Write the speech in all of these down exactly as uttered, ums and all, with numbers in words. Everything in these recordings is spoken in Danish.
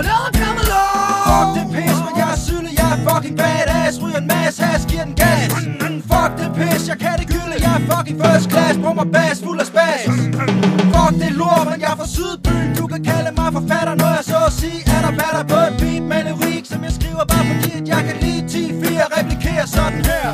when all come along. Fuck det pis, men jeg er sylde, jeg er fucking badass. Ryger en masse has, giver den gas. Fuck det pis, jeg kan det gylde, jeg er fucking first class. På mig bass, fuld af spas. Fuck det lort, men jeg er fra Sydbyen. Du kan kalde mig forfatter, når jeg så at sige er der batter på et beat med en lyrik, som jeg skriver bare fordi, at jeg kan lide ti fire replikere sådan her.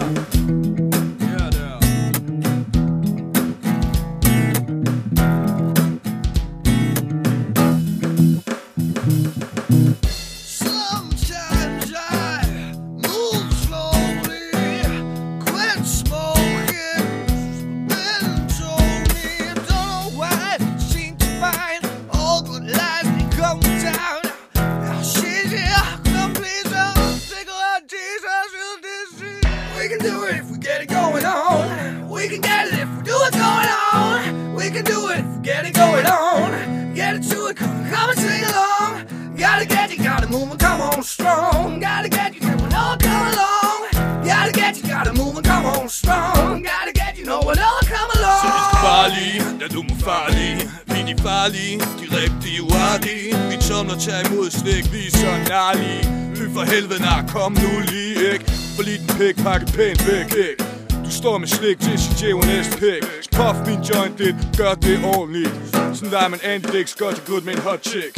We can do it if we get it going on. We can get it if we do it going on. We can do it if we get it going on. Get it to it, come, come and sing along. Gotta get you, gotta move and come on strong. Gotta get you, know when all come along. Gotta get you, gotta move and come on strong. Gotta get you, know when all come along. Så vi skal farlige, da du må farlige. Vi er de farlige, de rigtige uartige. Vi tumler tager imod slik, vi er så nærlige. Fy for helvede, nej, kom nu lige, ikke? For lige den pik, pakke pænt væk, ikke? Du står med slik til sin J one S pik. Puff min joint lidt, gør det ordentligt. Sådan der man anti-dicks, gør det godt med en hot chick.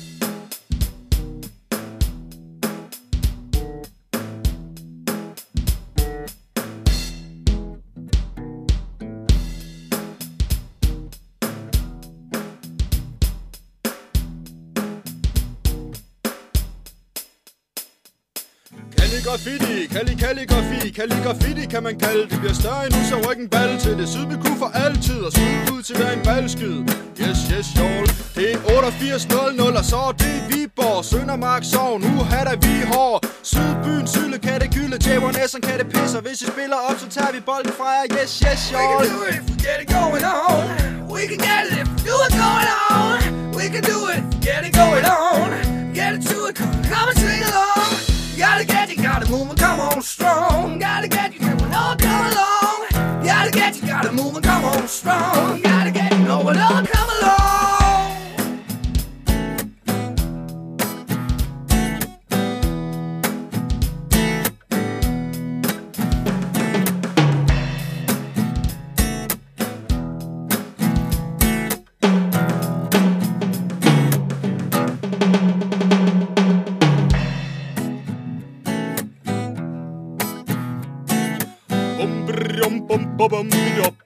Kalligraffiti, kalli kalligrafi, kalligraffiti kan man kalde det. Bliver større endnu, så ryk en ball til det. Sydby kunne for altid og syd ud til hver en ballskyd. Yes, yes, y'all. Det er otteogfirs nul nul, og så er det Viborg, Søndermark, Sogn. Nu har der vi hår. Sydbyen, Syle, kan det gylde, J one S'en kan det pisse. Og hvis I spiller op, så tager vi bolden fra jer. Yes, yes, y'all. We can do it if we get it going on. We can get it if we do it going on. We can do it if we get it going on. Get it to it, come, come and sing along. Gotta get you, gotta move and come on strong. Gotta get you, know when all come along. Gotta get you, gotta move and come on strong. Gotta get you, know when all come along. Bum bum bum bum bum